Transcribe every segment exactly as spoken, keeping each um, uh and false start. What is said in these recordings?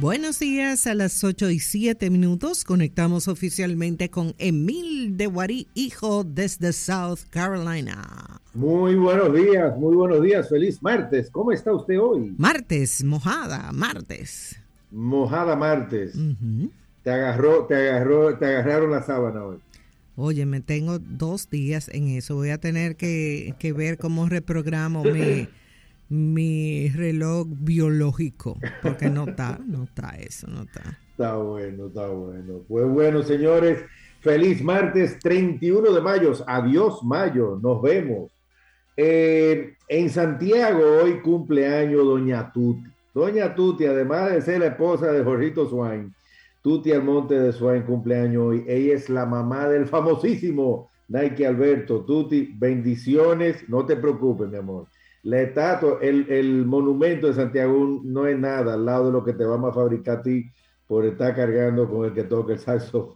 Buenos días, a las ocho y siete minutos conectamos oficialmente con Emil de Guarí, hijo, desde South Carolina. Muy buenos días, muy buenos días, feliz martes. ¿Cómo está usted hoy? Martes, mojada, martes. Mojada martes. Uh-huh. Te agarró, te agarró, te agarraron la sábana hoy. Oye, me tengo dos días en eso. Voy a tener que, que ver cómo reprogramo mi, mi reloj biológico, porque no está, no está eso, no está. Está bueno, está bueno. Pues bueno, señores, feliz martes treinta y uno de mayo. Adiós, mayo. Nos vemos. Eh, en Santiago hoy cumpleaños Doña Tuti. Doña Tuti, además de ser la esposa de Jorgito Swain, Tuti Almonte de Swain cumpleaños hoy. Ella es la mamá del famosísimo Nike Alberto. Tuti, bendiciones. No te preocupes, mi amor. La estatua, el, el monumento de Santiago no es nada al lado de lo que te vamos a fabricar a ti por estar cargando con el que toca el saxofón.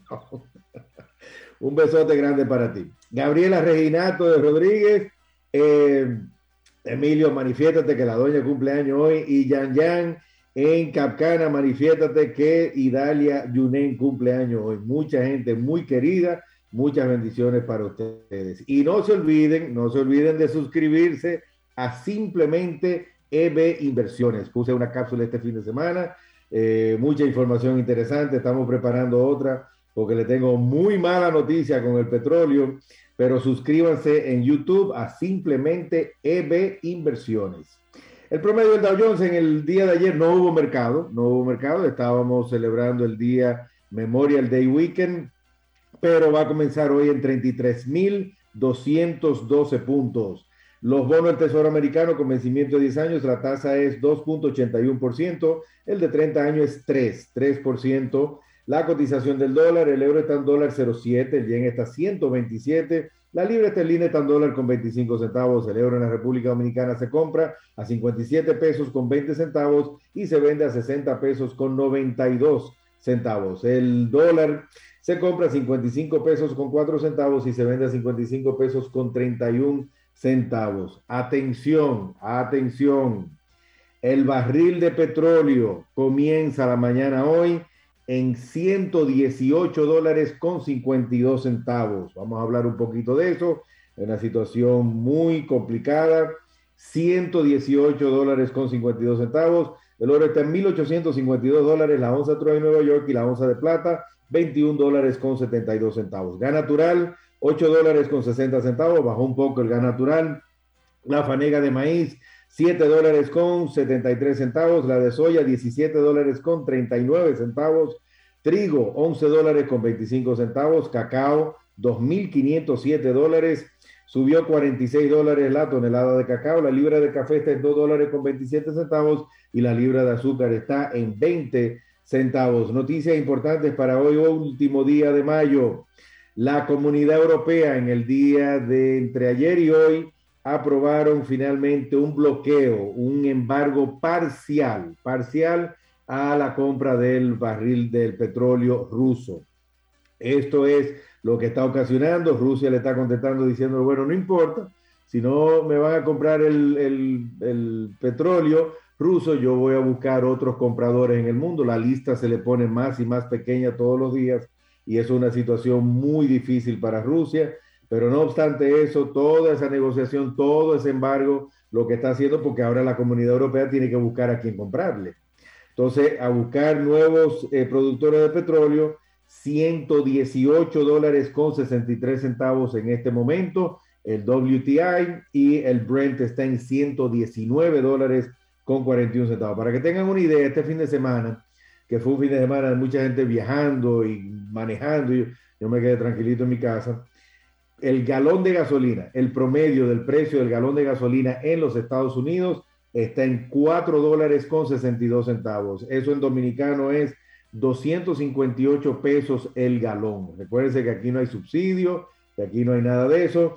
Un besote grande para ti. Gabriela Reginato de Rodríguez. Eh, Emilio, manifiéstate que la doña cumpleaños hoy. Y Yan Yan en Capcana, manifiéstate que Idalia Yunen cumpleaños hoy. Mucha gente muy querida, muchas bendiciones para ustedes. Y no se olviden, no se olviden de suscribirse a simplemente E B Inversiones. Puse una cápsula este fin de semana, eh, mucha información interesante. Estamos preparando otra porque le tengo muy mala noticia con el petróleo. Pero suscríbanse en YouTube a simplemente E B Inversiones. El promedio del Dow Jones en el día de ayer no hubo mercado, no hubo mercado, estábamos celebrando el día Memorial Day Weekend, pero va a comenzar hoy en treinta y tres mil doscientos doce puntos. Los bonos del Tesoro americano con vencimiento de diez años, la tasa es dos punto ochenta y uno por ciento, el de treinta años es tres, tres por ciento. La cotización del dólar, el euro está en dólar cero punto siete, el yen está a ciento veintisiete, la libra esterlina está en dólar con veinticinco centavos, el euro en la República Dominicana se compra a cincuenta y siete pesos con veinte centavos y se vende a sesenta pesos con noventa y dos centavos. El dólar se compra a cincuenta y cinco pesos con cuatro centavos y se vende a cincuenta y cinco pesos con treinta y un centavos. Atención, atención. El barril de petróleo comienza la mañana hoy en ciento dieciocho dólares con cincuenta y dos centavos. Vamos a hablar un poquito de eso, una situación muy complicada. ciento dieciocho dólares con cincuenta y dos centavos. El oro está en mil ochocientos cincuenta y dos dólares, la onza Troy en Nueva York, y la onza de plata, veintiún dólares con setenta y dos centavos. Gas natural, ocho dólares con sesenta centavos, bajó un poco el gas natural. La fanega de maíz, siete dólares con setenta y tres centavos, la de soya diecisiete dólares con treinta y nueve centavos, trigo once dólares con veinticinco centavos, cacao dos mil quinientos siete dólares, subió cuarenta y seis dólares la tonelada de cacao, la libra de café está en dos dólares con veintisiete centavos y la libra de azúcar está en veinte centavos. Noticias importantes para hoy, último día de mayo. La Comunidad Europea en el día de entre ayer y hoy aprobaron finalmente un bloqueo, un embargo parcial, parcial a la compra del barril del petróleo ruso. Esto es lo que está ocasionando. Rusia le está contestando diciendo, bueno, no importa, si no me van a comprar el, el, el petróleo ruso, yo voy a buscar otros compradores en el mundo. La lista se le pone más y más pequeña todos los días y es una situación muy difícil para Rusia. Pero no obstante eso, toda esa negociación, todo ese embargo, lo que está haciendo, porque ahora la Comunidad Europea tiene que buscar a quién comprarle. Entonces, a buscar nuevos eh, productores de petróleo, ciento dieciocho dólares con sesenta y tres centavos en este momento, el W T I, y el Brent está en ciento diecinueve dólares con cuarenta y un centavos. Para que tengan una idea, este fin de semana, que fue un fin de semana de mucha gente viajando y manejando, y yo, yo me quedé tranquilito en mi casa. El galón de gasolina, el promedio del precio del galón de gasolina en los Estados Unidos está en cuatro dólares con sesenta y dos centavos. Eso en dominicano es doscientos cincuenta y ocho pesos el galón. Recuérdense que aquí no hay subsidio, que aquí no hay nada de eso.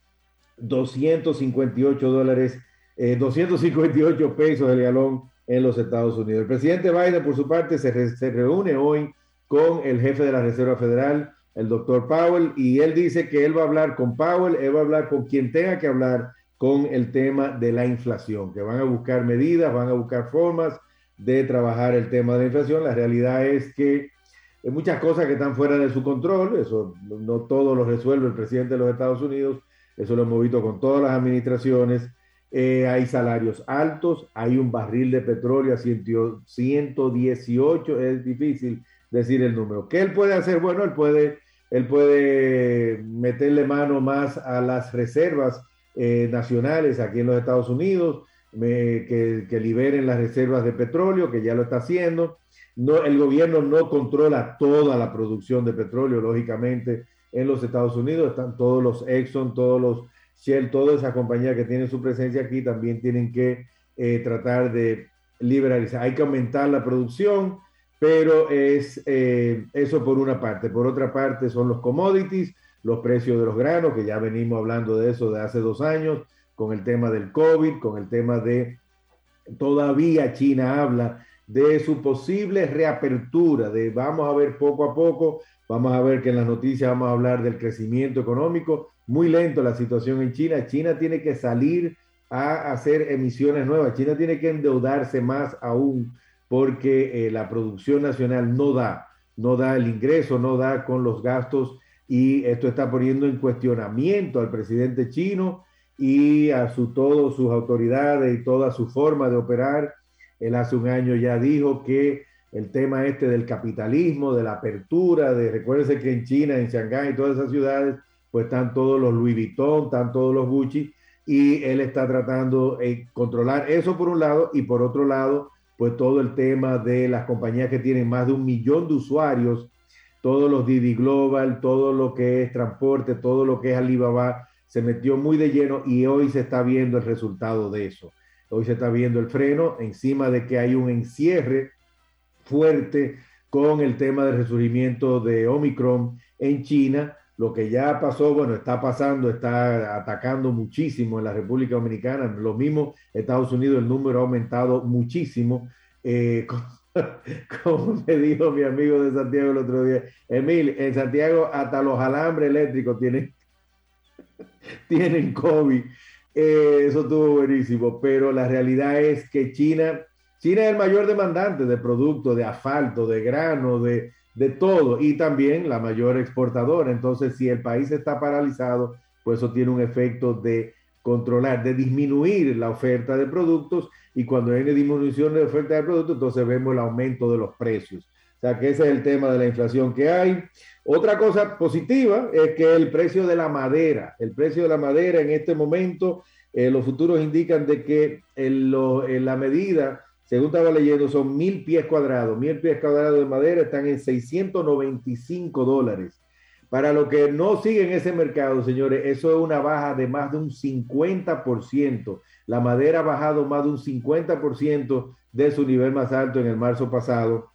doscientos cincuenta y ocho dólares, eh, doscientos cincuenta y ocho pesos el galón en los Estados Unidos. El presidente Biden, por su parte, se, re, se reúne hoy con el jefe de la Reserva Federal, el doctor Powell, y él dice que él va a hablar con Powell, él va a hablar con quien tenga que hablar con el tema de la inflación, que van a buscar medidas, van a buscar formas de trabajar el tema de la inflación. La realidad es que hay muchas cosas que están fuera de su control, eso no todo lo resuelve el presidente de los Estados Unidos, eso lo hemos visto con todas las administraciones. Eh, hay salarios altos, hay un barril de petróleo a ciento dieciocho, es difícil decir el número. ¿Qué él puede hacer? Bueno, él puede, él puede meterle mano más a las reservas eh, nacionales aquí en los Estados Unidos, eh, que, que liberen las reservas de petróleo, que ya lo está haciendo. No, el gobierno no controla toda la producción de petróleo, lógicamente, en los Estados Unidos. Están todos los Exxon, todos los Shell, todas esas compañías que tienen su presencia aquí también tienen que eh, tratar de liberalizar. Hay que aumentar la producción, pero es eh, eso por una parte. Por otra parte son los commodities, los precios de los granos, que ya venimos hablando de eso de hace dos años, con el tema del COVID, con el tema de todavía China habla de su posible reapertura, de vamos a ver poco a poco, vamos a ver que en las noticias vamos a hablar del crecimiento económico, muy lento la situación en China. China tiene que salir a hacer emisiones nuevas, China tiene que endeudarse más aún porque eh, la producción nacional no da, no da el ingreso, no da con los gastos, y esto está poniendo en cuestionamiento al presidente chino y a su, todas sus autoridades y toda su forma de operar. Él hace un año ya dijo que el tema este del capitalismo, de la apertura, de recuérdense que en China, en Shanghái y todas esas ciudades, pues están todos los Louis Vuitton, están todos los Gucci, y él está tratando de controlar eso por un lado, y por otro lado, pues todo el tema de las compañías que tienen más de un millón de usuarios, todos los Didi Global, todo lo que es transporte, todo lo que es Alibaba, se metió muy de lleno y hoy se está viendo el resultado de eso. Hoy se está viendo el freno encima de que hay un encierre fuerte con el tema del resurgimiento de Omicron en China. Lo que ya pasó, bueno, está pasando, está atacando muchísimo en la República Dominicana. Lo mismo Estados Unidos, el número ha aumentado muchísimo. Eh, como me dijo mi amigo de Santiago el otro día, Emil, en Santiago hasta los alambres eléctricos tienen, tienen COVID. Eh, eso estuvo buenísimo, pero la realidad es que China, China es el mayor demandante de productos, de asfalto, de grano, de, de todo, y también la mayor exportadora. Entonces, si el país está paralizado, pues eso tiene un efecto de controlar, de disminuir la oferta de productos, y cuando hay una disminución de oferta de productos, entonces vemos el aumento de los precios. O sea, que ese es el tema de la inflación que hay. Otra cosa positiva es que el precio de la madera, el precio de la madera en este momento, eh, los futuros indican de que en, lo, en la medida, según estaba leyendo, son mil pies cuadrados, mil pies cuadrados de madera están en seiscientos noventa y cinco dólares. Para los que no siguen ese mercado, señores, eso es una baja de más de un cincuenta por ciento. La madera ha bajado más de un cincuenta por ciento de su nivel más alto en el marzo pasado,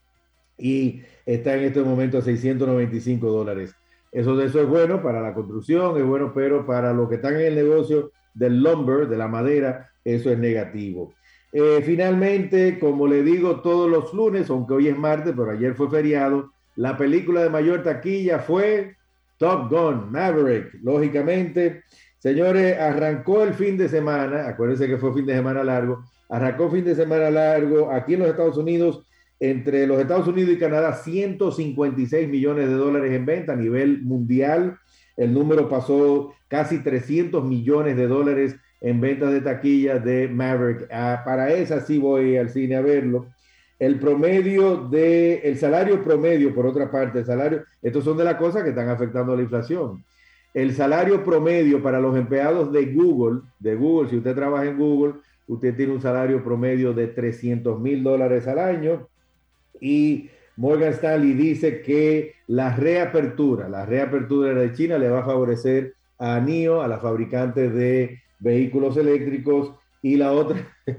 y está en este momento a seiscientos noventa y cinco dólares. Eso, eso es bueno para la construcción, es bueno, pero para los que están en el negocio del lumber, de la madera, eso es negativo. Eh, finalmente, como le digo todos los lunes, aunque hoy es martes, pero ayer fue feriado, la película de mayor taquilla fue Top Gun, Maverick. Lógicamente, señores, arrancó el fin de semana, acuérdense que fue fin de semana largo, arrancó fin de semana largo aquí en los Estados Unidos. Entre los Estados Unidos y Canadá, ciento cincuenta y seis millones de dólares en venta a nivel mundial. El número pasó casi trescientos millones de dólares en ventas de taquilla de Maverick. Ah, para esa sí voy al cine a verlo. El promedio de, el salario promedio, por otra parte, el salario, estos son de las cosas que están afectando a la inflación. El salario promedio para los empleados de Google, de Google, si usted trabaja en Google, usted tiene un salario promedio de trescientos mil dólares al año. Y Morgan Stanley dice que la reapertura, la reapertura de China le va a favorecer a N I O, a la fabricante de vehículos eléctricos, y la otra,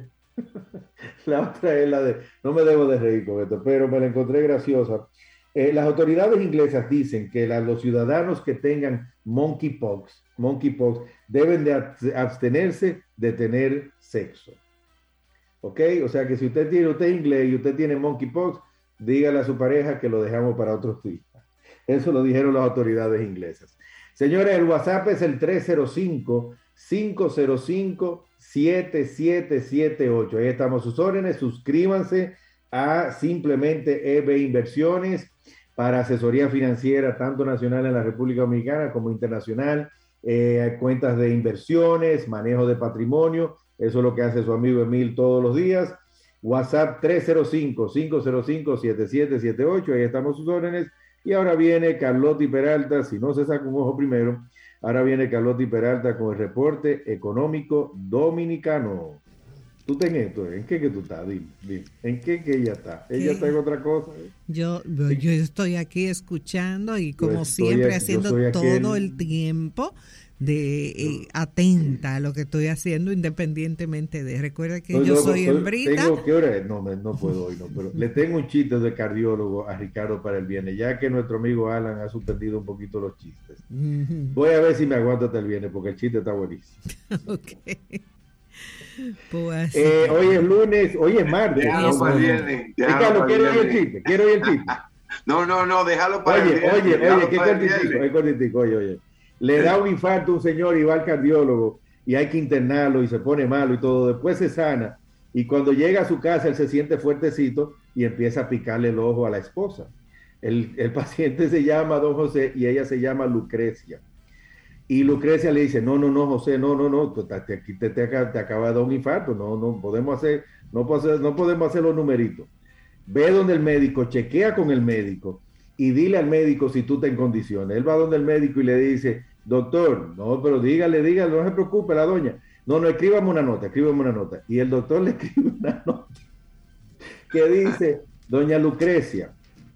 la otra es la de, no me debo de reír con esto, pero me la encontré graciosa. Eh, las autoridades inglesas dicen que la, los ciudadanos que tengan monkeypox, monkeypox deben de abstenerse de tener sexo. ¿Ok? O sea que si usted tiene, usted es inglés y usted tiene monkeypox, dígale a su pareja que lo dejamos para otros días. Eso lo dijeron las autoridades inglesas. Señores, el WhatsApp es el tres cero cinco, cinco cero cinco, siete siete siete ocho. Ahí estamos sus órdenes. Suscríbanse a simplemente E B Inversiones para asesoría financiera, tanto nacional en la República Dominicana como internacional, eh, cuentas de inversiones, manejo de patrimonio. Eso es lo que hace su amigo Emil todos los días. WhatsApp tres cero cinco, cinco cero cinco, siete siete siete ocho, ahí estamos sus órdenes. Y ahora viene Carlotti Peralta, si no se saca un ojo primero, ahora viene Carlotti Peralta con el reporte económico dominicano. Tú ten esto, ¿en qué que tú estás? Dime, dime. ¿En qué que ella está? Ella ¿Qué? Está en otra cosa. ¿eh? Yo, yo estoy aquí escuchando y como siempre aquí, haciendo todo el tiempo de eh, atenta a lo que estoy haciendo independientemente de. Recuerda que no, yo no, soy no, hembrita. Tengo, ¿qué hora es? No, no puedo hoy, no, pero le tengo un chiste de cardiólogo a Ricardo para el viernes, ya que nuestro amigo Alan ha suspendido un poquito los chistes. Uh-huh. Voy a ver si me aguanto hasta el viernes porque el chiste está buenísimo. Ok. Pues, eh, hoy es lunes, hoy es martes. Déjalo para el viernes. Ricardo, quiero oír el chiste, quiero oír el chiste. No, no, no, déjalo para oye, el viernes. Oye, oye, oye, qué cortitico, es cortitico, oye, oye. Le da un infarto a un señor y va al cardiólogo y hay que internarlo y se pone malo y todo. Después se sana y cuando llega a su casa él se siente fuertecito y empieza a picarle el ojo a la esposa. El, el paciente se llama Don José y ella se llama Lucrecia. Y Lucrecia le dice, no, no, no, José, no, no, no, te, te, te, te, te acaba de dar un infarto, no, no podemos hacer, no, no podemos hacer los numeritos. Ve donde el médico, chequea con el médico y dile al médico si tú estás en condiciones. Él va donde el médico y le dice, doctor, no, pero dígale, dígale, no se preocupe la doña. No, no, escríbame una nota, escríbame una nota. Y el doctor le escribe una nota que dice, doña Lucrecia,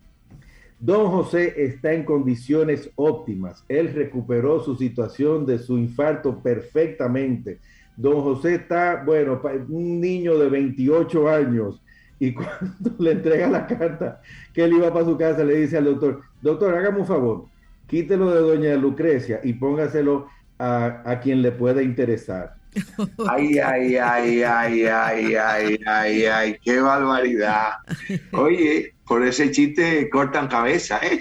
Don José está en condiciones óptimas. Él recuperó su situación de su infarto perfectamente. Don José está, bueno, un niño de veintiocho años. Y cuando le entrega la carta que él iba para su casa, le dice al doctor, doctor, hágame un favor, quítelo de doña Lucrecia y póngaselo a, a quien le pueda interesar. Ay, ay, ay, ay, ay, ay, ay, ay, qué barbaridad. Oye, por ese chiste cortan cabeza, ¿eh?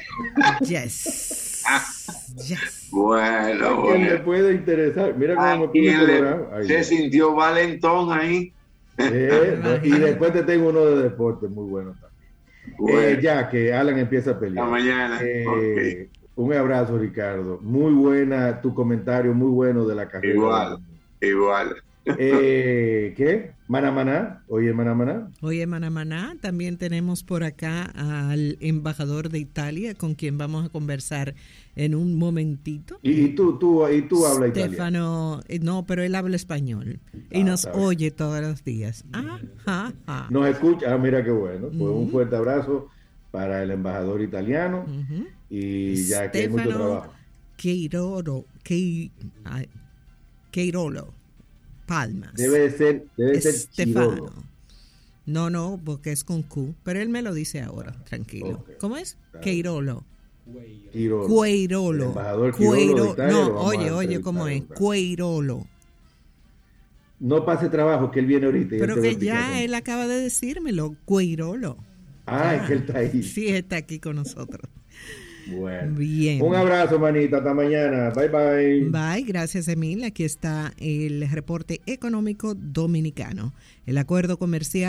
Yes. Yes. Bueno, a quien le pueda interesar. Mira cómo me se sintió valentón ahí. Eh, no, y después te tengo uno de deporte muy bueno también. Bueno. Eh, ya que Alan empieza a pelear. Hasta mañana. Eh, okay. Un abrazo, Ricardo. Muy buena tu comentario, muy bueno de la carrera. Igual, igual. Eh, ¿Qué? Manamaná. Oye, Manamaná. Oye, Manamaná. También tenemos por acá al embajador de Italia, con quien vamos a conversar en un momentito. Y, y tú, tú, y tú hablas Stefano, italiano. No, pero él habla español y ah, nos oye todos los días. Ah, ah, ah. Nos escucha. Ah, mira qué bueno. Pues uh-huh. Un fuerte abrazo para el embajador italiano. Uh-huh. Y ya que hay mucho trabajo. Queirolo, que, Queirolo. Palmas. Debe ser, debe ser Stefano. No, no, porque es con Q, pero él me lo dice ahora, tranquilo. Okay. ¿Cómo es? Claro. Queirolo. Queirolo. Queirolo. Embajador Queirolo. No, oye, oye, ¿cómo es? Queirolo. No pase trabajo, que él viene ahorita. Pero que ya él acaba de decírmelo, Queirolo. Ah, es que él está ahí. Sí, está aquí con nosotros. Bueno. Bien. Un abrazo, manita. Hasta mañana. Bye, bye. Bye. Gracias, Emil. Aquí está el reporte económico dominicano. El acuerdo comercial